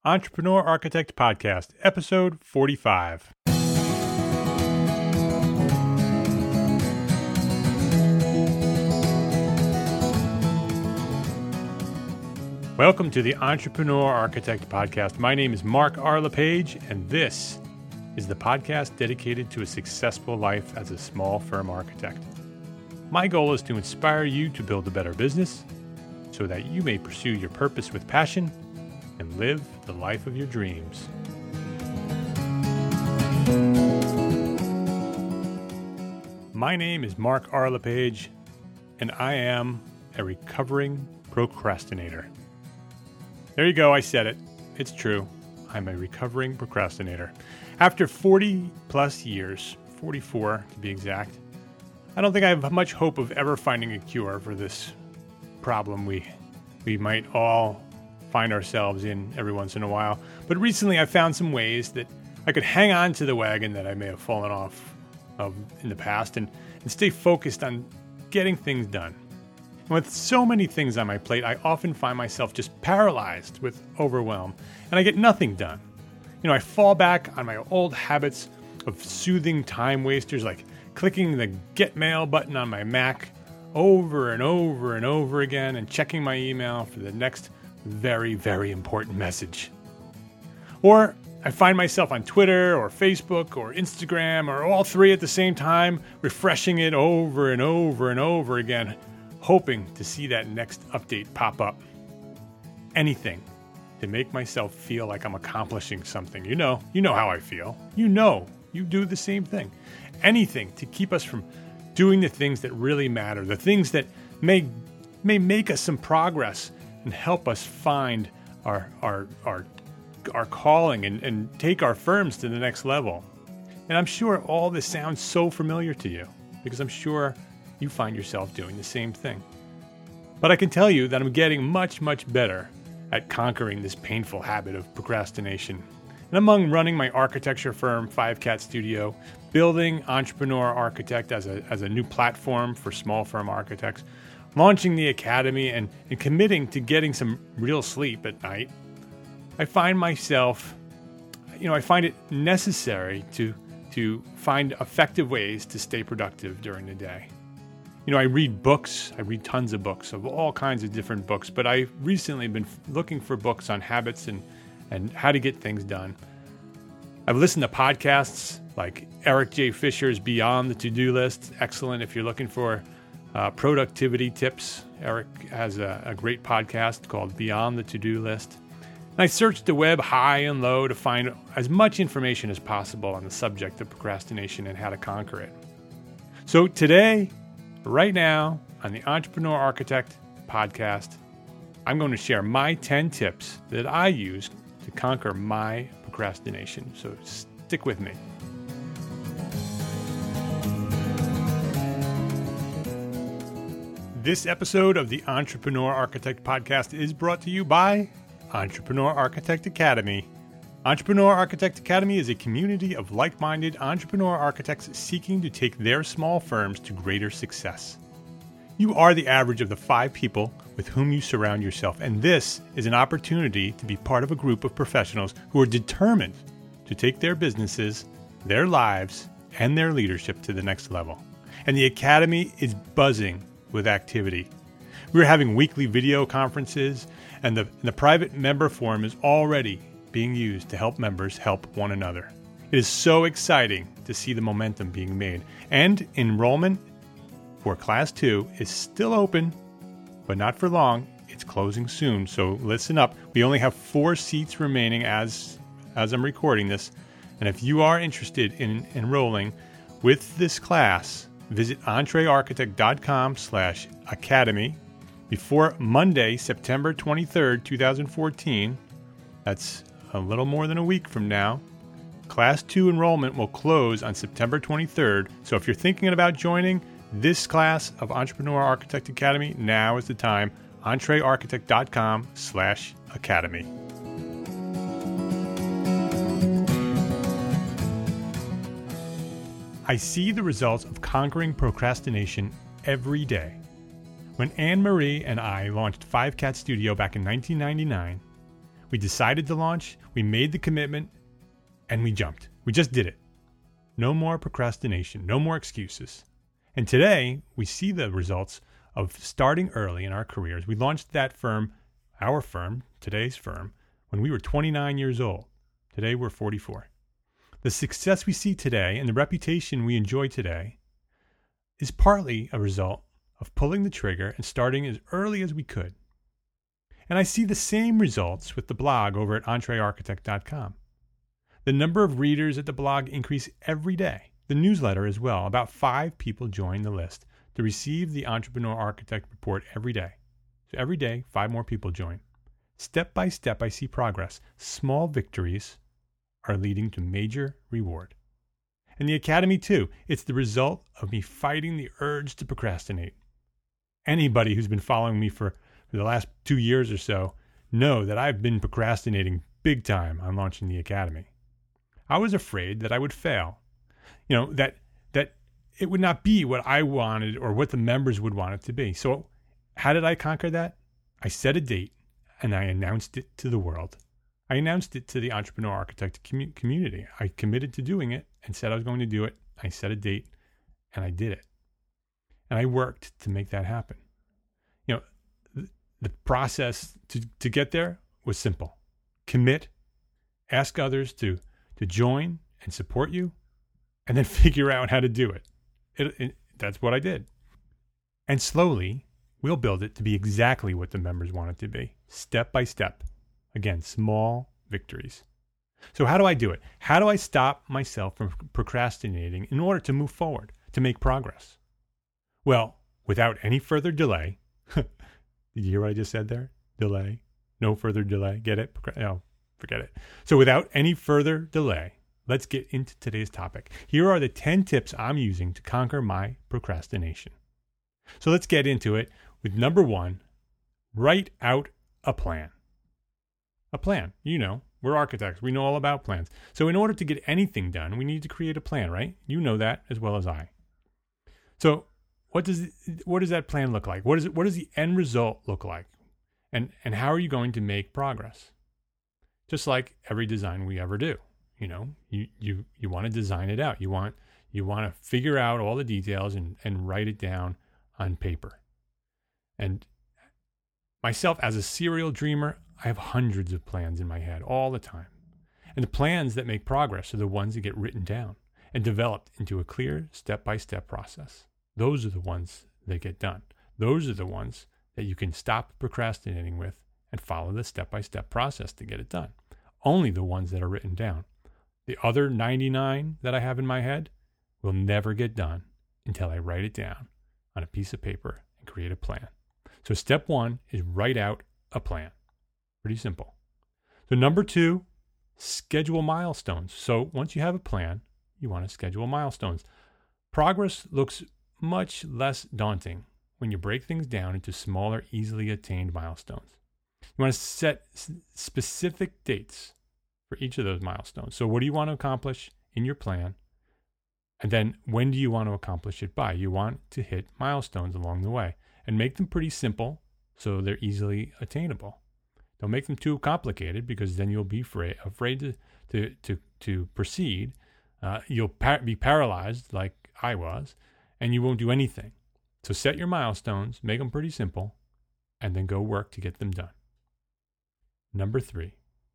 Entrepreneur Architect Podcast, episode 45. Welcome to the Entrepreneur Architect Podcast. My name is Mark R. LePage, and this is the podcast dedicated to a successful life as a small firm architect. My goal is to inspire you to build a better business so that you may pursue your purpose with passion and live the life of your dreams. My name is Mark R. LePage, and I am a recovering procrastinator. There you go, I said it. It's true. I'm a recovering procrastinator. After 40 plus years, 44 to be exact, I don't think I have much hope of ever finding a cure for this problem we might all find ourselves in every once in a while. But recently I found some ways that I could hang on to the wagon that I may have fallen off of in the past and stay focused on getting things done. And with so many things on my plate, I often find myself just paralyzed with overwhelm, and I get nothing done. I fall back on my old habits of soothing time wasters, like clicking the Get Mail button on my Mac over and over and over again and checking my email for the next very, very important message. Or I find myself on Twitter or Facebook or Instagram or all three at the same time, refreshing it over and over and over again, hoping to see that next update pop up. Anything to make myself feel like I'm accomplishing something. You know how I feel. You do the same thing. Anything to keep us from doing the things that really matter, the things that may make us some progress and help us find our calling and take our firms to the next level. And I'm sure all this sounds so familiar to you because I'm sure you find yourself doing the same thing. But I can tell you that I'm getting much, much better at conquering this painful habit of procrastination. And among running my architecture firm, 5Cat Studio, building Entrepreneur Architect as a new platform for small firm architects, launching the academy, and committing to getting some real sleep at night, I find myself, I find it necessary to find effective ways to stay productive during the day. I read books. I read tons of books, of all kinds of different books, but I've recently been looking for books on habits and how to get things done. I've listened to podcasts like Eric J. Fisher's Beyond the To-Do List. Excellent if you're looking for productivity tips. Eric has a great podcast called Beyond the To-Do List. And I searched the web high and low to find as much information as possible on the subject of procrastination and how to conquer it. So today, right now, on the Entrepreneur Architect podcast, I'm going to share my 10 tips that I use to conquer my procrastination. So stick with me. This episode of the Entrepreneur Architect Podcast is brought to you by Entrepreneur Architect Academy. Entrepreneur Architect Academy is a community of like-minded entrepreneur architects seeking to take their small firms to greater success. You are the average of the 5 people with whom you surround yourself, and this is an opportunity to be part of a group of professionals who are determined to take their businesses, their lives, and their leadership to the next level. And the Academy is buzzing with activity. We're having weekly video conferences, and the private member forum is already being used to help members help one another. It is so exciting to see the momentum being made. And enrollment for Class 2 is still open, but not for long. It's closing soon, so listen up. We only have 4 seats remaining as I'm recording this. And if you are interested in enrolling with this class, visit entrearchitect.com/academy before Monday, September 23rd, 2014. That's a little more than a week from now. Class 2 enrollment will close on September 23rd. So if you're thinking about joining this class of Entrepreneur Architect Academy, now is the time. entrearchitect.com/academy. I see the results of conquering procrastination every day. When Anne Marie and I launched 5Cat Studio back in 1999, We decided to launch, we made the commitment, and we jumped. We just did it. No more procrastination, no more excuses. And today, we see the results of starting early in our careers. We launched that firm, our firm, today's firm, when we were 29 years old. Today, we're 44. The success we see today and the reputation we enjoy today is partly a result of pulling the trigger and starting as early as we could. And I see the same results with the blog over at entrearchitect.com. The number of readers at the blog increase every day. The newsletter as well. About 5 people join the list to receive the Entrepreneur Architect report every day. So every day, 5 more people join. Step by step, I see progress. Small victories are leading to major reward. And the Academy too. It's the result of me fighting the urge to procrastinate. Anybody who's been following me for the last 2 years or so know that I've been procrastinating big time on launching the Academy. I was afraid that I would fail. That it would not be what I wanted or what the members would want it to be. So how did I conquer that? I set a date and I announced it to the world. I announced it to the Entrepreneur Architect community. I committed to doing it and said I was going to do it. I set a date and I did it. And I worked to make that happen. The process to get there was simple. Commit, ask others to join and support you, and then figure out how to do it. That's what I did. And slowly, we'll build it to be exactly what the members want it to be, step by step. Again, small victories. So how do I do it? How do I stop myself from procrastinating in order to move forward, to make progress? Well, without any further delay, did you hear what I just said there? Delay. No further delay. Get it? No, forget it. So without any further delay, let's get into today's topic. Here are the 10 tips I'm using to conquer my procrastination. So let's get into it with number 1, write out a plan. A plan. We're architects. We know all about plans. So in order to get anything done, we need to create a plan, right? You know that as well as I. So what does that plan look like? What does the end result look like? And how are you going to make progress? Just like every design we ever do. You want to design it out. You want to figure out all the details and write it down on paper. And myself as a serial dreamer, I have hundreds of plans in my head all the time. And the plans that make progress are the ones that get written down and developed into a clear step-by-step process. Those are the ones that get done. Those are the ones that you can stop procrastinating with and follow the step-by-step process to get it done. Only the ones that are written down. The other 99 that I have in my head will never get done until I write it down on a piece of paper and create a plan. So step 1 is write out a plan. Pretty simple. So number 2, schedule milestones. So once you have a plan, you want to schedule milestones. Progress looks much less daunting when you break things down into smaller, easily attained milestones. You want to set specific dates for each of those milestones. So what do you want to accomplish in your plan? And then when do you want to accomplish it by? You want to hit milestones along the way and make them pretty simple so they're easily attainable. Don't make them too complicated because then you'll be afraid to proceed. You'll be paralyzed like I was, and you won't do anything. So set your milestones, make them pretty simple, and then go work to get them done. Number 3,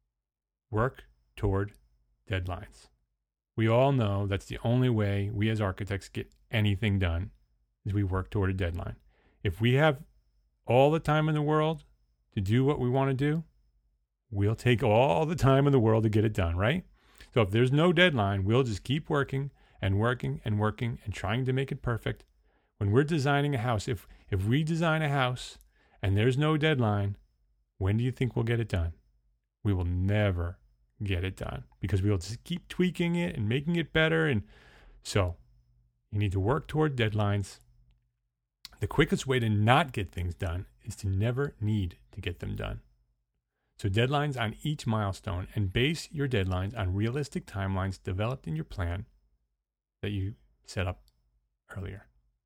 work toward deadlines. We all know that's the only way we as architects get anything done is we work toward a deadline. If we have all the time in the world to do what we want to do, we'll take all the time in the world to get it done, right? So if there's no deadline, we'll just keep working and working and working and trying to make it perfect. When we're designing a house, if we design a house and there's no deadline, when do you think we'll get it done? We will never get it done because we'll just keep tweaking it and making it better. And so you need to work toward deadlines. The quickest way to not get things done is to never need to get them done. So deadlines on each milestone, and base your deadlines on realistic timelines developed in your plan that you set up earlier.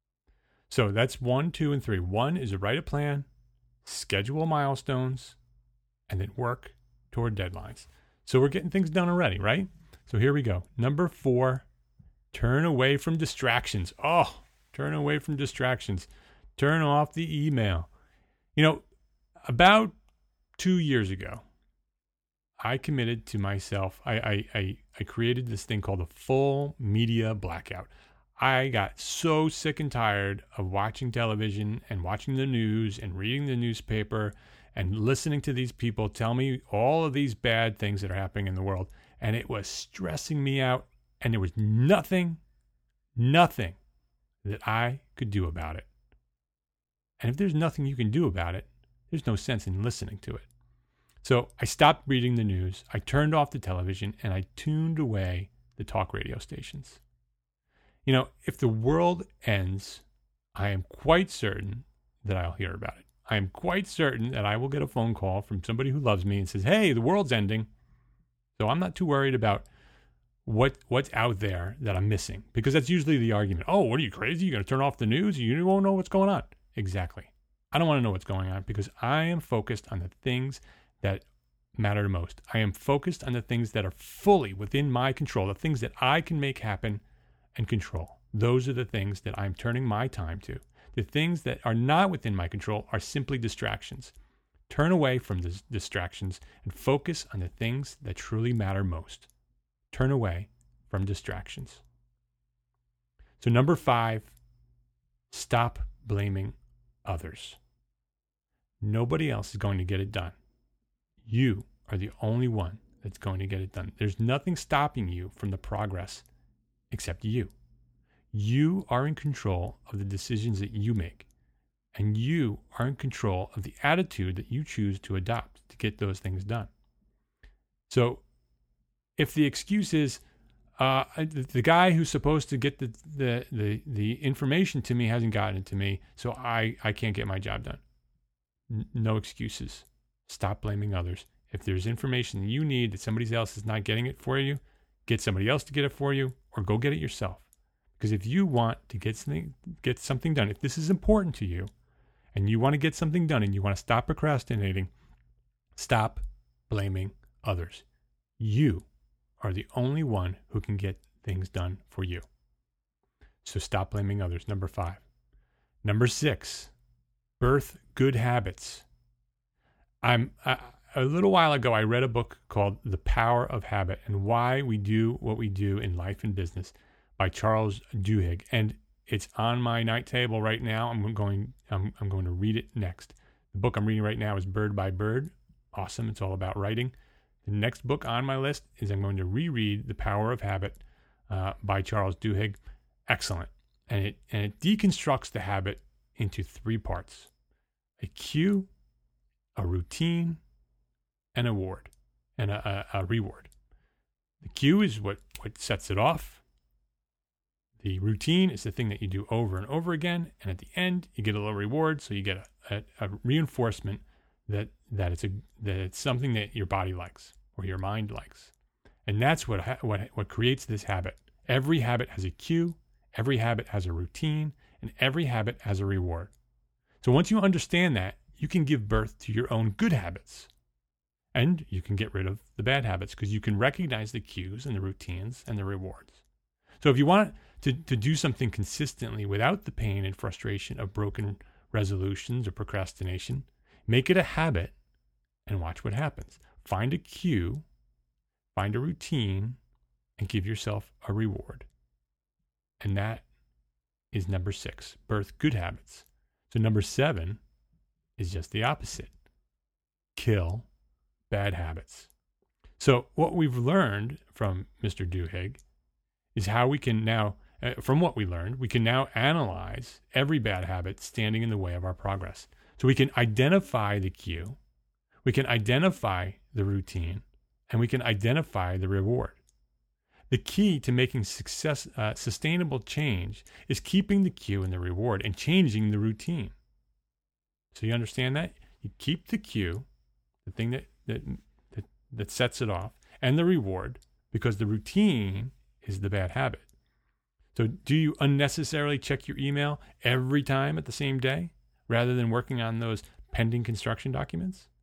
So that's 1, 2, and 3. 1 is to write a plan, schedule milestones, and then work toward deadlines. So we're getting things done already, right? So here we go. Number 4, turn away from distractions. Oh, turn away from distractions. Turn off the email. About 2 years ago, I committed to myself. I created this thing called a full media blackout. I got so sick and tired of watching television and watching the news and reading the newspaper and listening to these people tell me all of these bad things that are happening in the world. And it was stressing me out. And there was nothing that I could do about it. And if there's nothing you can do about it, there's no sense in listening to it. So I stopped reading the news. I turned off the television and I tuned away the talk radio stations. If the world ends, I am quite certain that I'll hear about it. I am quite certain that I will get a phone call from somebody who loves me and says, hey, the world's ending. So I'm not too worried about what's out there that I'm missing, because that's usually the argument. Oh, what are you, crazy? You're going to turn off the news? You won't know what's going on. Exactly. I don't want to know what's going on because I am focused on the things that matter the most. I am focused on the things that are fully within my control, the things that I can make happen and control. Those are the things that I'm turning my time to. The things that are not within my control are simply distractions. Turn away from the distractions and focus on the things that truly matter most. Turn away from distractions. So number 5, stop blaming others. Nobody else is going to get it done. You are the only one that's going to get it done. There's nothing stopping you from the progress except you. You are in control of the decisions that you make. And you are in control of the attitude that you choose to adopt to get those things done. So if the excuse is, the guy who's supposed to get the information to me hasn't gotten it to me, so I can't get my job done. No excuses. Stop blaming others. If there's information you need that somebody else is not getting it for you, get somebody else to get it for you, or go get it yourself. Because if you want to get something done, if this is important to you, and you want to get something done, and you want to stop procrastinating, stop blaming others. You are the only one who can get things done for you. So stop blaming others. Number 5. Number 6, birth good habits. A little while ago, I read a book called The Power of Habit and Why We Do What We Do in Life and Business by Charles Duhigg. And it's on my night table right now. I'm going to read it next. The book I'm reading right now is Bird by Bird. Awesome. It's all about writing. The next book on my list is I'm going to reread The Power of Habit by Charles Duhigg. Excellent. And it deconstructs the habit into 3 parts: a cue, a routine, and a reward. The cue is what sets it off. The routine is the thing that you do over and over again, and at the end you get a little reward, so you get a reinforcement that it's something that your body likes or your mind likes, and that's what creates this habit. Every habit has a cue, every habit has a routine, and every habit has a reward. So once you understand that, you can give birth to your own good habits, and you can get rid of the bad habits because you can recognize the cues and the routines and the rewards. So if you want to do something consistently without the pain and frustration of broken resolutions or procrastination, make it a habit and watch what happens. Find a cue, find a routine, and give yourself a reward. And that is number 6, birth good habits. So number 7 is just the opposite. Kill bad habits. So what we've learned from Mr. Duhigg is how we can now, from what we learned, we can now analyze every bad habit standing in the way of our progress. So we can identify the cue, we can identify the routine, and we can identify the reward. The key to making sustainable change is keeping the cue and the reward and changing the routine. So you understand that? You keep the cue, the thing that sets it off, and the reward, because the routine is the bad habit. So do you unnecessarily check your email every time at the same day rather than working on those pending construction documents?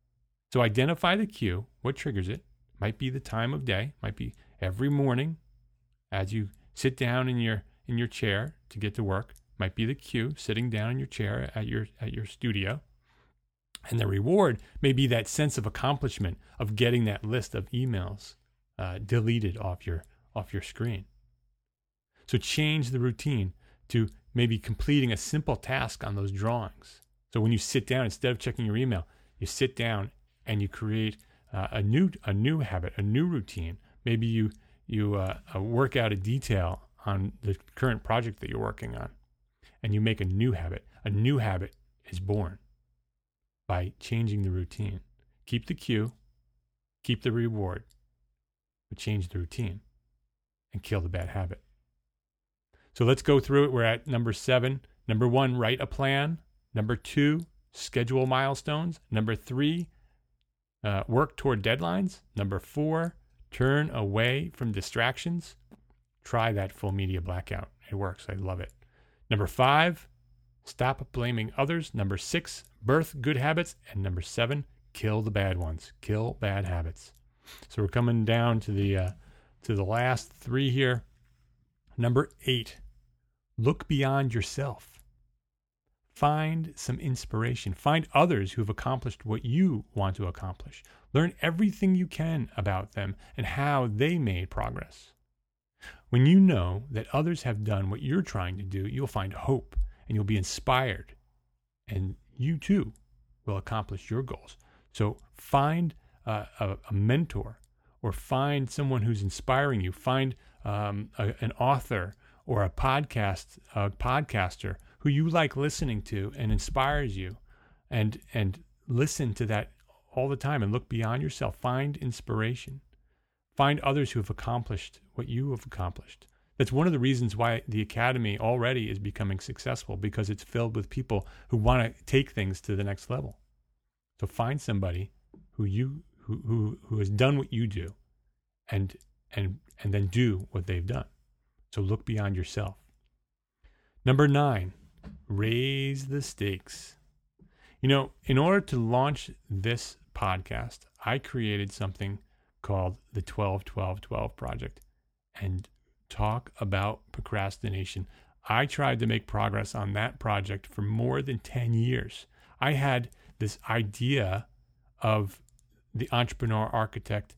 So identify the cue, what triggers it. Might be the time of day, might be every morning as you sit down in your chair to get to work. Might be the cue, sitting down in your chair at your studio. And the reward may be that sense of accomplishment of getting that list of emails deleted off your screen. So change the routine to maybe completing a simple task on those drawings. So when you sit down, instead of checking your email, you sit down and you create a new habit, a new routine. Maybe you work out a detail on the current project that you're working on, and you make a new habit. A new habit is born by changing the routine. Keep the cue, keep the reward, but change the routine and kill the bad habit. So let's go through it. We're at number 7. Number 1, write a plan. Number 2, schedule milestones. Number 3, work toward deadlines. Number 4, turn away from distractions. Try that full media blackout. It works. I love it. Number 5, stop blaming others. Number 6, birth good habits. And number 7, kill the bad ones. Kill bad habits. So we're coming down to the last 3 here. Number 8, look beyond yourself. Find some inspiration. Find others who have accomplished what you want to accomplish. Learn everything you can about them and how they made progress. When you know that others have done what you're trying to do, you'll find hope and you'll be inspired, and you too will accomplish your goals. So find a mentor, or find someone who's inspiring you. Find an author or a podcaster who you like listening to and inspires you, and listen to that all the time and look beyond yourself. Find inspiration. Find others who have accomplished what you have accomplished. That's one of the reasons why the Academy already is becoming successful, because it's filled with people who want to take things to the next level. So find somebody who has done what you do, and then do what they've done. So look beyond yourself. Number 9, raise the stakes. In order to launch this podcast, I created something called the 12-12-12 Project and talk about procrastination. I tried to make progress on that project for more than 10 years. I had this idea of the Entrepreneur Architect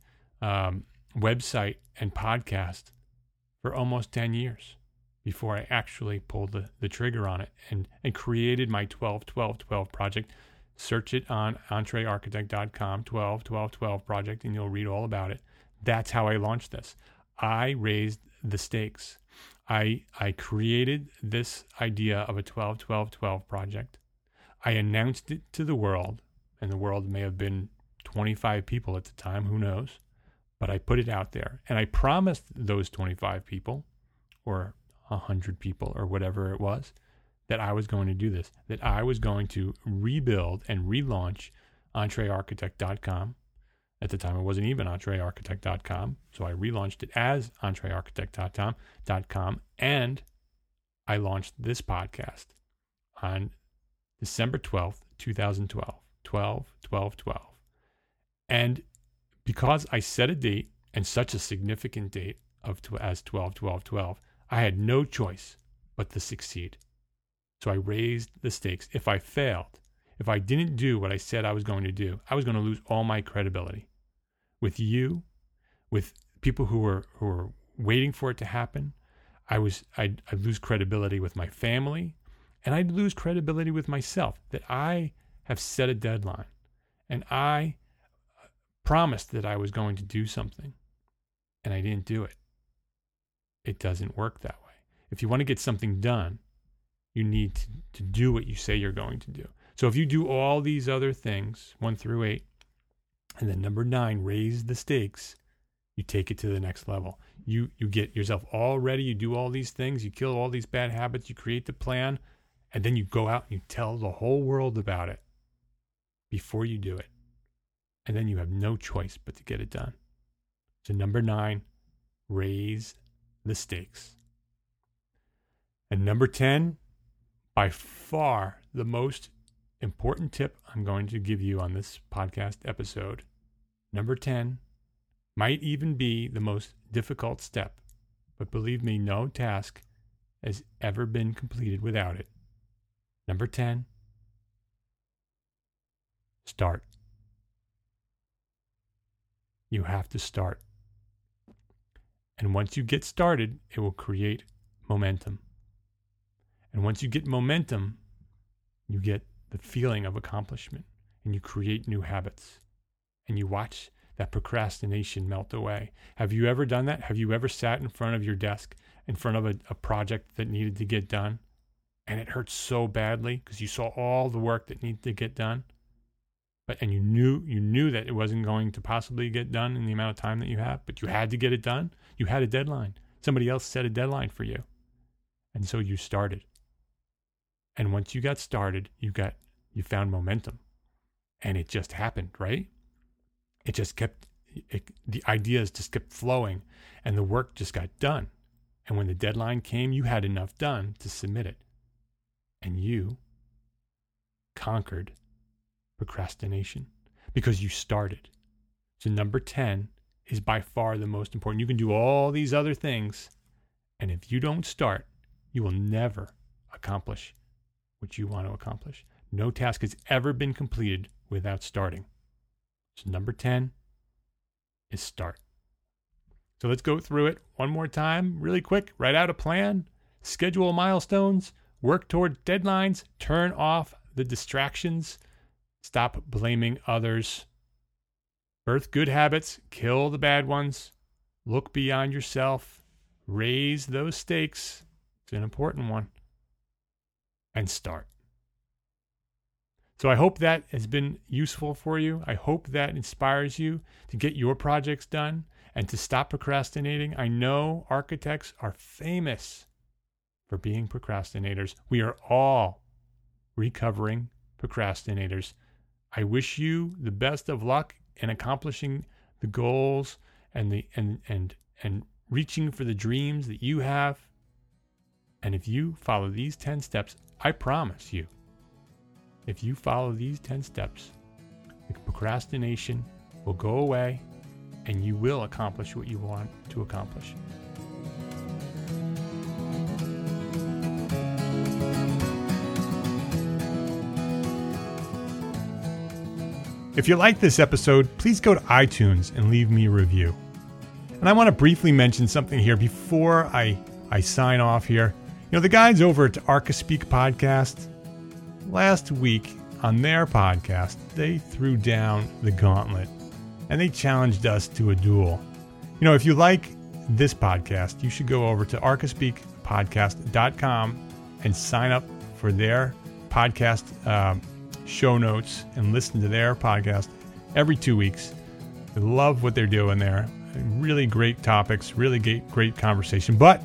website and podcast for almost 10 years before I actually pulled the trigger on it and created my 12-12-12 project. Search it on entrearchitect.com, 12-12-12 project, and you'll read all about it. That's how I launched this. I raised the stakes. I created this idea of a 12-12-12 project. I announced it to the world, and the world may have been 25 people at the time, who knows? But I put it out there, and I promised those 25 people, or 100 people, or whatever it was, that I was going to do this, that I was going to rebuild and relaunch entrearchitect.com. At the time, it wasn't even entrearchitect.com, so I relaunched it as entrearchitect.com, and I launched this podcast on December 12th, 2012, 12-12-12. And because I set a date, and such a significant date as 12-12-12, I had no choice but to succeed. So I raised the stakes. If I failed, if I didn't do what I said I was going to do, I was going to lose all my credibility with you, with people who were waiting for it to happen. I'd lose credibility with my family, and I'd lose credibility with myself, that I have set a deadline and I promised that I was going to do something and I didn't do it. It doesn't work that way. If you want to get something done, you need to do what you say you're going to do. So if you do all these other things, 1 through 8, and then number 9, raise the stakes, you take it to the next level. You get yourself all ready, you do all these things, you kill all these bad habits, you create the plan, and then you go out and you tell the whole world about it before you do it. And then you have no choice but to get it done. So number 9, raise the stakes. And number 10, by far the most important tip I'm going to give you on this podcast episode, number 10, might even be the most difficult step, but believe me, no task has ever been completed without it. Number 10, start. You have to start. And once you get started, it will create momentum. And once you get momentum, you get the feeling of accomplishment, and you create new habits, and you watch that procrastination melt away. Have you ever done that? Have you ever sat in front of your desk, in front of a project that needed to get done, and it hurt so badly because you saw all the work that needed to get done, and you knew that it wasn't going to possibly get done in the amount of time that you have, but you had to get it done? You had a deadline. Somebody else set a deadline for you. And so you started. And once you got started, you found momentum. And it just happened, right? It just the ideas just kept flowing, and the work just got done. And when the deadline came, you had enough done to submit it. And you conquered procrastination because you started. So number 10 is by far the most important. You can do all these other things, and if you don't start, you will never accomplish what you want to accomplish. No task has ever been completed without starting. So number 10 is start. So let's go through it one more time, really quick. Write out a plan, schedule milestones, work toward deadlines, turn off the distractions, stop blaming others, birth good habits, kill the bad ones, look beyond yourself, raise those stakes. It's an important one. And start. So I hope that has been useful for you. I hope that inspires you to get your projects done and to stop procrastinating. I know architects are famous for being procrastinators. We are all recovering procrastinators. I wish you the best of luck in accomplishing the goals and reaching for the dreams that you have. And if you follow these 10 steps, I promise you, if you follow these 10 steps, the procrastination will go away and you will accomplish what you want to accomplish. If you like this episode, please go to iTunes and leave me a review. And I want to briefly mention something here before I sign off here. You know, the guys over at Archispeak Podcast, last week on their podcast, they threw down the gauntlet and they challenged us to a duel. You know, if you like this podcast, you should go over to archispeakpodcast.com and sign up for their podcast show notes and listen to their podcast every 2 weeks. I love what they're doing there. Really great topics, really great conversation. But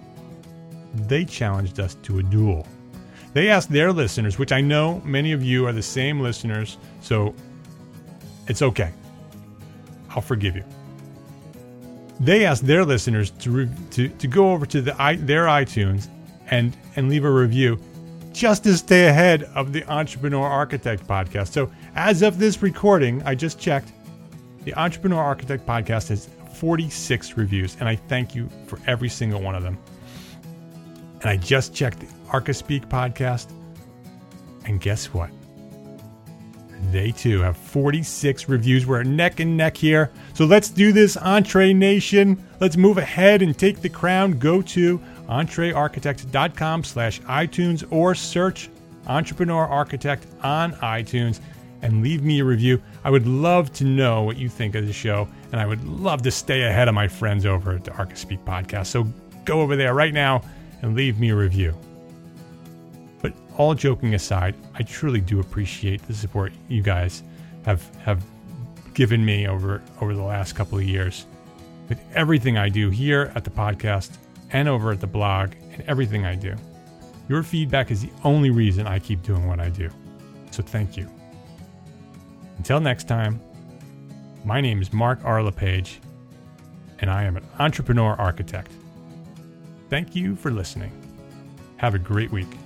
they challenged us to a duel. They asked their listeners, which I know many of you are the same listeners, so it's okay. I'll forgive you. They asked their listeners to go over to their iTunes and leave a review just to stay ahead of the Entrepreneur Architect podcast. So as of this recording, I just checked, the Entrepreneur Architect podcast has 46 reviews, and I thank you for every single one of them. And I just checked the Archispeak podcast, and guess what? They too have 46 reviews. We're neck and neck here. So let's do this, Entre Nation. Let's move ahead and take the crown. Go to entrearchitect.com/iTunes or search Entrepreneur Architect on iTunes and leave me a review. I would love to know what you think of the show, and I would love to stay ahead of my friends over at the Archispeak podcast. So go over there right now and leave me a review. But all joking aside, I truly do appreciate the support you guys have given me over the last couple of years. With everything I do here at the podcast and over at the blog and everything I do, your feedback is the only reason I keep doing what I do. So thank you. Until next time, my name is Mark R. LePage, and I am an Entrepreneur Architect. Thank you for listening. Have a great week.